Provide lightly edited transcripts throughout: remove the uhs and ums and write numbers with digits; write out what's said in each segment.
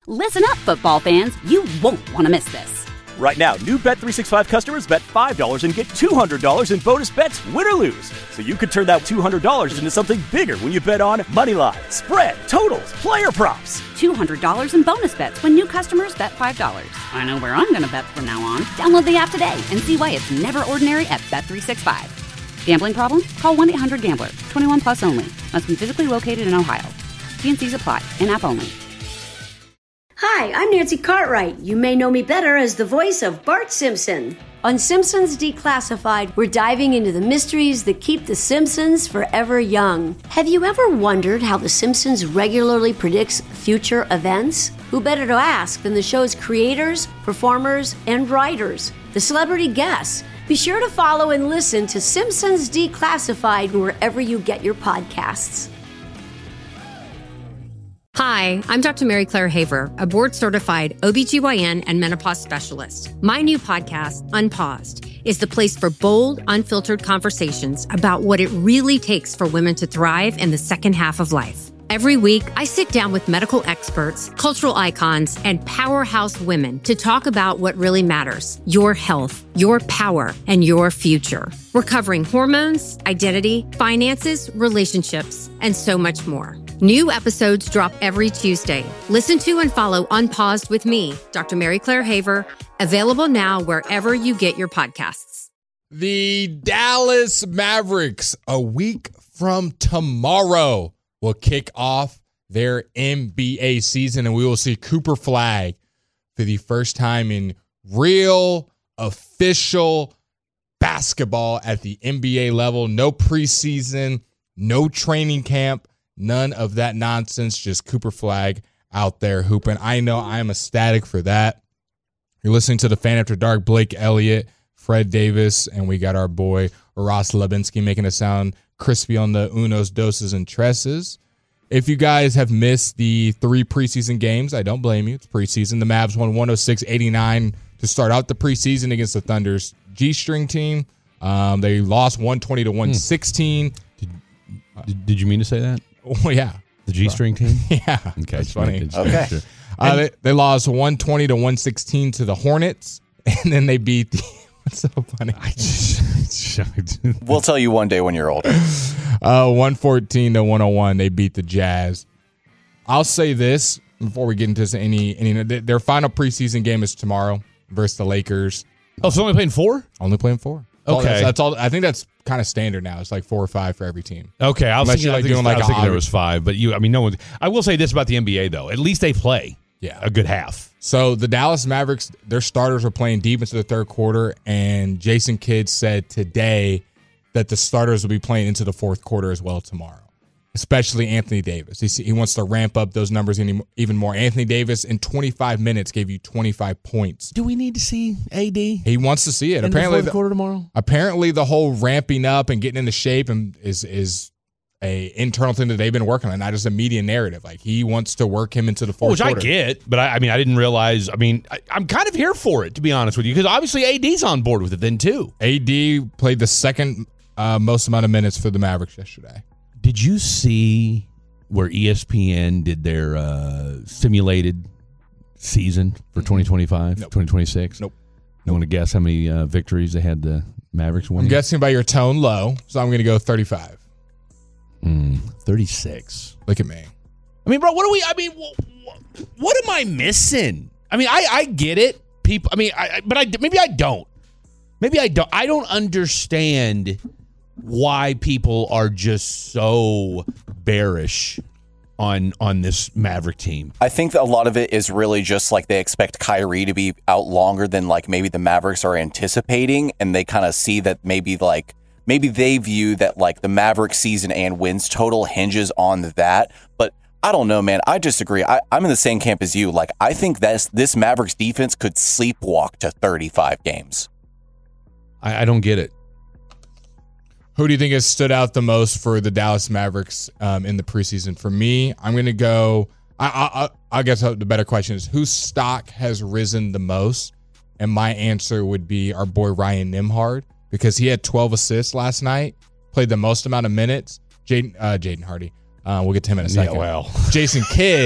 Listen up, football fans. You won't want to miss this. Right now, new Bet365 customers bet $5 and get $200 in bonus bets, win or lose. So you could turn that $200 into something bigger when you bet on money line, spread, totals, player props. $200 in bonus bets when new customers bet $5. I know where I'm going to bet from now on. Download the app today and see why it's never ordinary at Bet365. Gambling problem? Call 1-800-GAMBLER. 21 plus only. Must be physically located in Ohio. T&Cs apply. In-app only. Hi, I'm Nancy Cartwright. You may know me better as the voice of Bart Simpson. On Simpsons Declassified, we're diving into the mysteries that keep the Simpsons forever young. Have you ever wondered how the Simpsons regularly predicts future events? Who better to ask than the show's creators, performers, and writers, the celebrity guests? Be sure to follow and listen to Simpsons Declassified wherever you get your podcasts. Hi, I'm Dr. Mary Claire Haver, a board-certified OBGYN and menopause specialist. My new podcast, Unpaused, is the place for bold, unfiltered conversations about what it really takes for women to thrive in the second half of life. Every week, I sit down with medical experts, cultural icons, and powerhouse women to talk about what really matters: your health, your power, and your future. We're covering hormones, identity, finances, relationships, and so much more. New episodes drop every Tuesday. Listen to and follow Unpaused with me, Dr. Mary Claire Haver, available now wherever you get your podcasts. The Dallas Mavericks, a week from tomorrow, will kick off their NBA season, and we will see Cooper Flagg for the first time in real, official basketball at the NBA level. No preseason, no training camp, none of that nonsense, just Cooper Flagg out there hooping. I know I am ecstatic for that. You're listening to the Fan After Dark. Blake Elliott, Fred Davis, and we got our boy Ross Lebinsky making it sound crispy on the unos, doses, and tresses. If you guys have missed the 3 preseason games, I don't blame you. It's preseason. The Mavs won 106-89 to start out the preseason against the Thunder's G-string team. They lost 120-116. Did you mean to say that? Oh, yeah. The G-string team? Yeah. Okay. That's funny. Okay. Sure. They lost 120-116 to the Hornets, and then they beat the... What's so funny? We'll tell you one day when you're older. 114-101, they beat the Jazz. I'll say this before we get into any their final preseason game is tomorrow versus the Lakers. Oh, so only playing 4? Only playing 4. Okay. That's all. I think that's kind of standard now. It's like 4 or 5 for every team. Okay, I was thinking there was 5, but no one. I will say this about the NBA though: at least they play a good half. So the Dallas Mavericks, their starters are playing deep into the third quarter, and Jason Kidd said today that the starters will be playing into the fourth quarter as well tomorrow, especially Anthony Davis. He wants to ramp up those numbers even more. Anthony Davis in 25 minutes gave you 25 points. Do we need to see AD? He wants to see it. In Apparently, the fourth quarter tomorrow? Apparently, the whole ramping up and getting into shape is a internal thing that they've been working on, not just a media narrative. Like, he wants to work him into the fourth quarter. Which I get, but I didn't realize. I'm kind of here for it, to be honest with you, because obviously AD's on board with it then, too. AD played the second most amount of minutes for the Mavericks yesterday. Did you see where ESPN did their simulated season for 2025, 2026? Nope. You want to guess how many victories they had the Mavericks winning? I'm guessing by your tone low, so I'm going to go 35. 36. Look at me. Bro, what am I missing? I get it. People, maybe I don't. I don't understand why people are just so bearish on this Maverick team. I think that a lot of it is really just like they expect Kyrie to be out longer than like maybe the Mavericks are anticipating, and they kind of see that maybe they view that like the Maverick season and wins total hinges on that. But I don't know, man. I disagree. I'm in the same camp as you. Like, I think this Mavericks defense could sleepwalk to 35 games. I don't get it. Who do you think has stood out the most for the Dallas Mavericks in the preseason? For me, I'm going to go. I guess the better question is whose stock has risen the most, and my answer would be our boy Ryan Nembhard, because he had 12 assists last night, played the most amount of minutes. Jaden Hardy. We'll get to him in a second. Yeah, well. Jason Kidd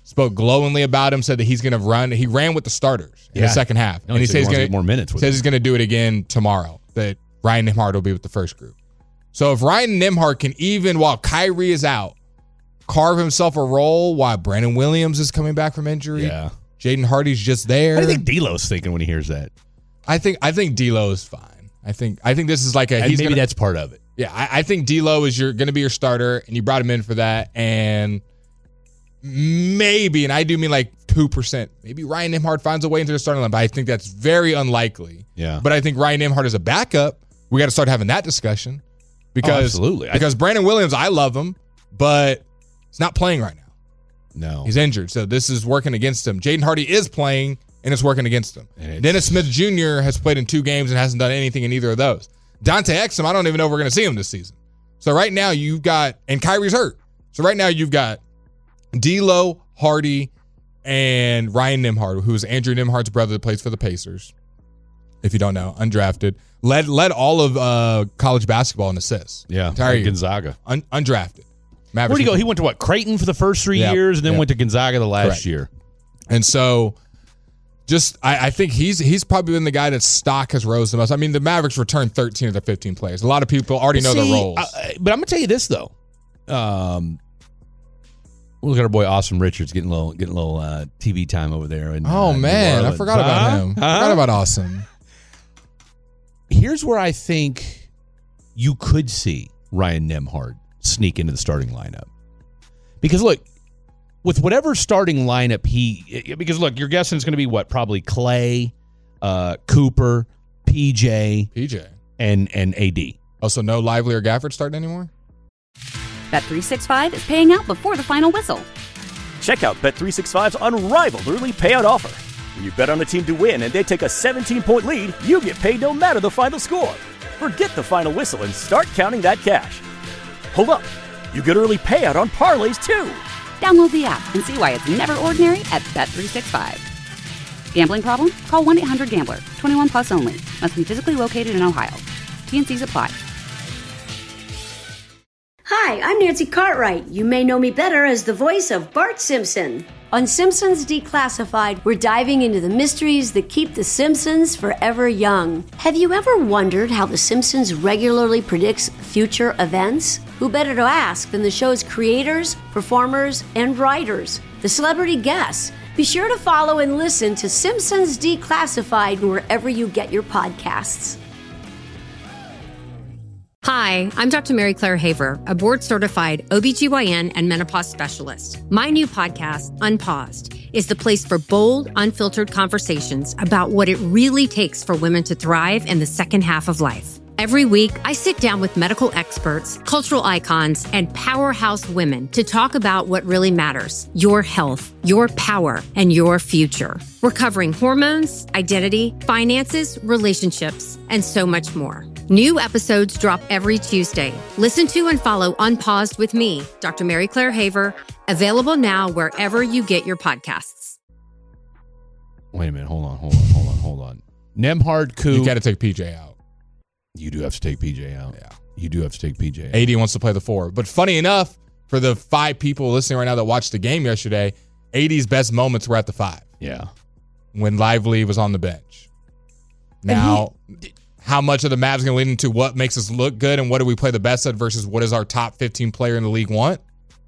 spoke glowingly about him, said that he's going to run. He ran with the starters in the second half. No, and he says he's going to get more minutes. Says he's going to do it again tomorrow, that Ryan Nembhard will be with the first group. So if Ryan Nembhard can even, while Kyrie is out, carve himself a role while Brandon Williams is coming back from injury. Yeah. Jaden Hardy's just there. What do you think D'Lo's thinking when he hears that? I think D'Lo is fine. I think this is like maybe that's part of it. Yeah, I think D'Lo is going to be your starter, and you brought him in for that, and maybe, and I do mean like 2%, maybe Ryan Nembhard finds a way into the starting line, but I think that's very unlikely. Yeah. But I think Ryan Nembhard is a backup. We got to start having that discussion because absolutely. Because Brandon Williams, I love him, but he's not playing right now. No. He's injured, so this is working against him. Jaden Hardy is playing, and it's working against him. Dennis Smith Jr. has played in 2 games and hasn't done anything in either of those. Dante Exum, I don't even know if we're going to see him this season. So right now you've got, and Kyrie's hurt. So right now you've got D'Lo, Hardy, and Ryan Nembhard, who's Andrew Nembhard's brother that plays for the Pacers. If you don't know, undrafted. Led all of college basketball in assists. Yeah, like Gonzaga. Undrafted. Where'd he go? He went to Creighton for the first 3 years and then went to Gonzaga the last year. And so I think he's probably been the guy that stock has rose the most. I mean, the Mavericks returned 13 of their 15 players. A lot of people already know their roles. But I'm going to tell you this, though. Look at our boy Austin Richards getting a little TV time over there. In, man, I forgot about him. Forgot about Austin. Here's where I think you could see Ryan Nembhard sneak into the starting lineup. Because look, with whatever starting lineup because look, you're guessing it's going to be what? Probably Clay, Cooper, PJ, and AD. Also, no Lively or Gafford starting anymore? Bet365 is paying out before the final whistle. Check out Bet365's unrivaled early payout offer. When you bet on a team to win and they take a 17-point lead, you get paid no matter the final score. Forget the final whistle and start counting that cash. Hold up. You get early payout on parlays, too. Download the app and see why it's never ordinary at Bet365. Gambling problem? Call 1-800-GAMBLER. 21 plus only. Must be physically located in Ohio. T&Cs apply. Hi, I'm Nancy Cartwright. You may know me better as the voice of Bart Simpson. On Simpsons Declassified, we're diving into the mysteries that keep the Simpsons forever young. Have you ever wondered how the Simpsons regularly predicts future events? Who better to ask than the show's creators, performers, and writers, the celebrity guests? Be sure to follow and listen to Simpsons Declassified wherever you get your podcasts. Hi, I'm Dr. Mary Claire Haver, a board-certified OBGYN and menopause specialist. My new podcast, Unpaused, is the place for bold, unfiltered conversations about what it really takes for women to thrive in the second half of life. Every week, I sit down with medical experts, cultural icons, and powerhouse women to talk about what really matters: your health, your power, and your future. We're covering hormones, identity, finances, relationships, and so much more. New episodes drop every Tuesday. Listen to and follow Unpaused with me, Dr. Mary Claire Haver, available now wherever you get your podcasts. Wait a minute. Hold on. Nembhard, Koo. You got to take PJ out. You do have to take PJ out. Yeah. You do have to take PJ out. AD wants to play the 4. But funny enough, for the 5 people listening right now that watched the game yesterday, AD's best moments were at the 5. Yeah. When Lively was on the bench. Now, how much of the Mavs going to lead into what makes us look good and what do we play the best at versus what does our top 15 player in the league want?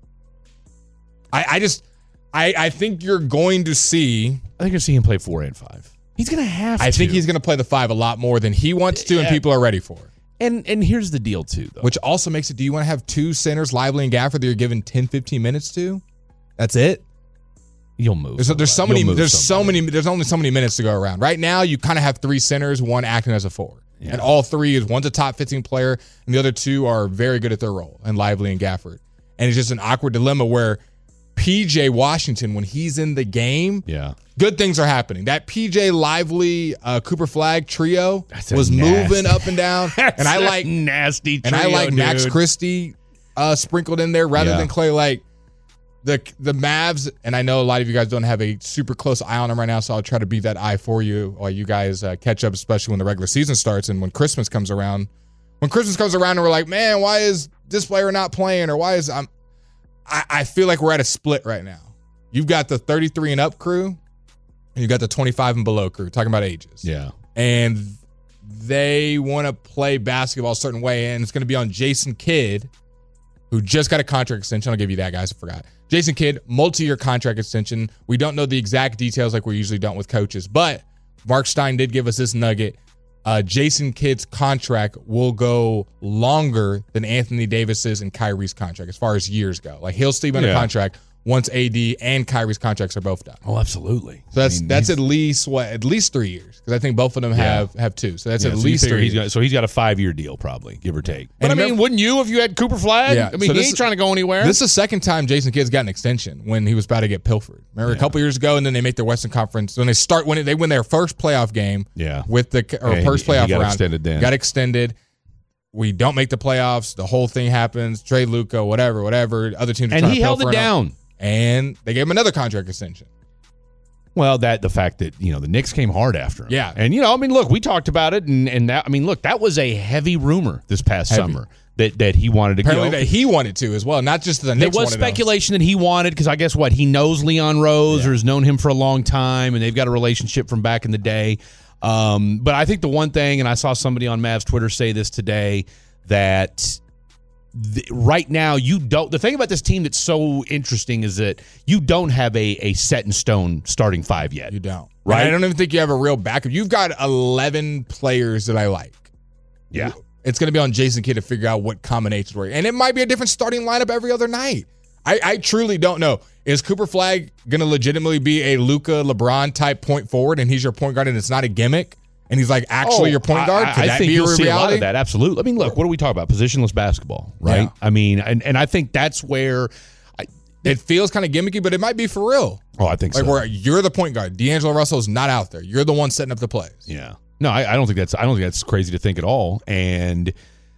I think you're going to see. I think you're going to see him play 4 and 5. He's going to have to. I think he's going to play the 5 a lot more than he wants to and people are ready for. And here's the deal, too, though. Which also makes it, do you want to have 2 centers, Lively and Gafford, that you're giving 10, 15 minutes to? That's it? You'll move. There's only so many minutes to go around. Right now, you kind of have 3 centers, 1 acting as a 4. Yeah. And all 3 is one's a top 15 player, and the other 2 are very good at their role, and Lively and Gafford. And it's just an awkward dilemma where PJ Washington, when he's in the game, good things are happening. That PJ Lively Cooper Flagg trio was moving up and down. And I like nasty trio, and I like Max Christie sprinkled in there rather than Clay. Like the Mavs, and I know a lot of you guys don't have a super close eye on them right now, so I'll try to be that eye for you while you guys catch up, especially when the regular season starts and when Christmas comes around. When Christmas comes around and we're like, man, why is this player not playing? Or why is I feel like we're at a split right now. you've got the 33 and up crew, and you've got the 25 and below crew, talking about ages. Yeah. And they want to play basketball a certain way, and it's going to be on Jason Kidd, who just got a contract extension. I'll give you that, guys. I forgot. Jason Kidd, multi-year contract extension. We don't know the exact details like we usually don't with coaches, but Mark Stein did give us this nugget. Jason Kidd's contract will go longer than Anthony Davis's and Kyrie's contract as far as years go. Like, he'll still be under contract once AD and Kyrie's contracts are both done. Oh, absolutely. So that's at least 3 years, because I think both of them have 2. So that's at least 3 years. He's got a 5-year deal, probably, give or take. But And I mean, wouldn't you if you had Cooper Flagg? Yeah. I mean, So he this ain't trying to go anywhere. This is the second time Jason Kidd's got an extension when he was about to get pilfered. Remember a couple years ago, and then they make their Western Conference when they win their first playoff game. Yeah. With the first playoff got round. Extended then. Got extended. We don't make the playoffs. The whole thing happens. Trade Luka, whatever. Other teams are And trying he to held it pilfer him. down. And they gave him another contract extension. Well, the fact that, the Knicks came hard after him. Yeah. And, I mean, look, we talked about it, and that, I mean, look, that was a heavy rumor this past summer that he wanted to go. Apparently that he wanted to as well, not just the Knicks. There was speculation that he wanted, because I guess he knows Leon Rose or has known him for a long time, and they've got a relationship from back in the day. But I think the one thing, and I saw somebody on Mavs Twitter say this today, that right now the thing about this team that's so interesting is that you don't have a set in stone starting 5 yet. You don't. Right? And I don't even think you have a real backup. You've got 11 players that I like. Yeah. It's going to be on Jason Kidd to figure out what combinations work. And it might be a different starting lineup every other night. I truly don't know. Is Cooper Flagg going to legitimately be a Luka LeBron type point forward, and he's your point guard and it's not a gimmick? And he's like actually your point guard? Could I that think be you'll a see reality? a lot of that. Absolutely. I mean, look, what are we talking about? Positionless basketball, right? Yeah. I mean, and I think that's where it feels kind of gimmicky, but it might be for real. Oh, I think like so. Where you're the point guard. D'Angelo Russell's not out there. You're the one setting up the plays. Yeah. No, I don't think that's crazy to think at all. And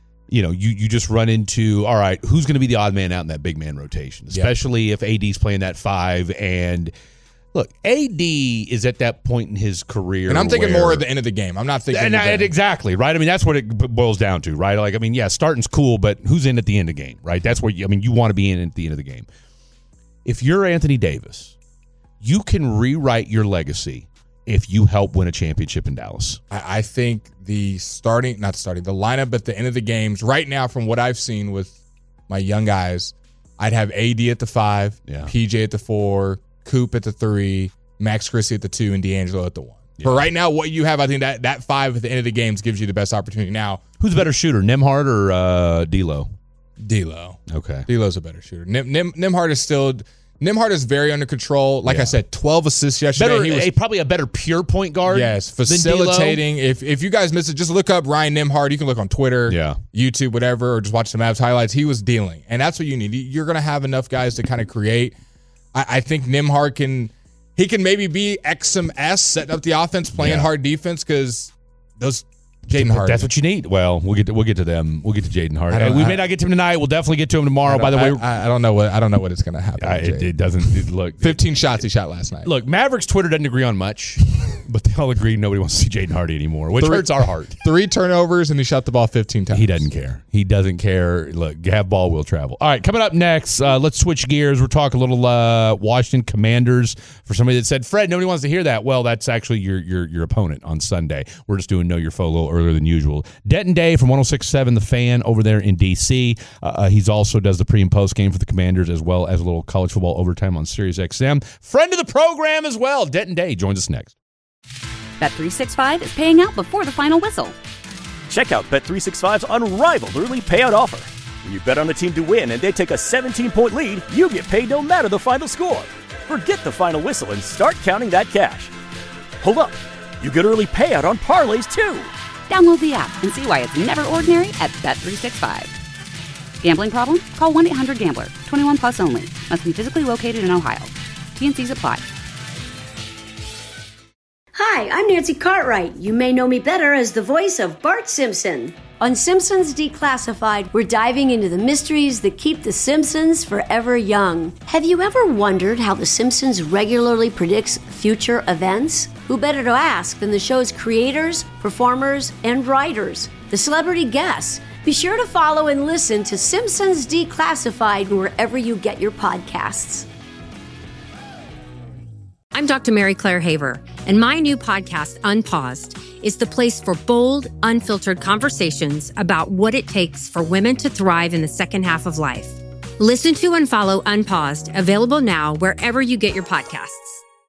you just run into, all right, who's going to be the odd man out in that big man rotation, especially if AD's playing that 5. And look, AD is at that point in his career, and I'm thinking more at the end of the game. I'm not thinking exactly right. I mean, that's what it boils down to, right? Like, I mean, yeah, starting's cool, but who's in at the end of the game, right? That's where you want to be in at the end of the game. If you're Anthony Davis, you can rewrite your legacy if you help win a championship in Dallas. I think the lineup at the end of the games right now, from what I've seen with my young guys, I'd have AD at the 5, PJ at the 4, Coop at the 3, Max Christie at the 2, and D'Angelo at the 1. Yeah. For right now, what you have, I think that 5 at the end of the games gives you the best opportunity. Now, who's a better shooter, Nembhard or D'Lo? D'Lo. Okay. D'Lo's a better shooter. Nembhard is very under control. Like I said, 12 assists yesterday. He was probably a better pure point guard. Yes, facilitating. If you guys miss it, just look up Ryan Nembhard. You can look on Twitter, YouTube, whatever, or just watch the Mavs highlights. He was dealing, and that's what you need. You're going to have enough guys to kind of create. I think Nembhard can maybe be XMS, setting up the offense, playing hard defense, because those Jaden Harden. That's what you need. Well, we'll get to them. We'll get to Jaden Harden. We may not get to him tonight. We'll definitely get to him tomorrow. By the way, I don't know what is going to happen. It doesn't look. 15 shots he shot last night. Look, Mavericks Twitter doesn't agree on much, but they all agree nobody wants to see Jaden Harden anymore, which hurts our heart. 3 turnovers and he shot the ball 15 times. He doesn't care. He doesn't care. Look, have ball will travel. All right, coming up next, let's switch gears. We're talking a little Washington Commanders. For somebody that said, Fred, nobody wants to hear that. Well, that's actually your opponent on Sunday. We're just doing Know Your Foe a little earlier than usual. Denton Day from 106.7 The Fan over there in D.C. He's also does the pre- and post game for the Commanders, as well as a little college football overtime on Sirius XM. Friend of the program as well. Denton Day joins us next. Bet365 is paying out before the final whistle. Check out Bet365's unrivaled early payout offer. When you bet on a team to win and they take a 17-point lead, you get paid no matter the final score. Forget the final whistle and start counting that cash. Hold up. You get early payout on parlays, too. Download the app and see why it's never ordinary at Bet365. Gambling problem? Call 1-800-GAMBLER. 21 plus only. Must be physically located in Ohio. T&Cs apply. Hi, I'm Nancy Cartwright. You may know me better as the voice of Bart Simpson. On Simpsons Declassified, we're diving into the mysteries that keep the Simpsons forever young. Have you ever wondered how the Simpsons regularly predicts future events? Who better to ask than the show's creators, performers, and writers, the celebrity guests? Be sure to follow and listen to Simpsons Declassified wherever you get your podcasts. I'm Dr. Mary Claire Haver, and my new podcast, Unpaused, is the place for bold, unfiltered conversations about what it takes for women to thrive in the second half of life. Listen to and follow Unpaused, available now wherever you get your podcasts.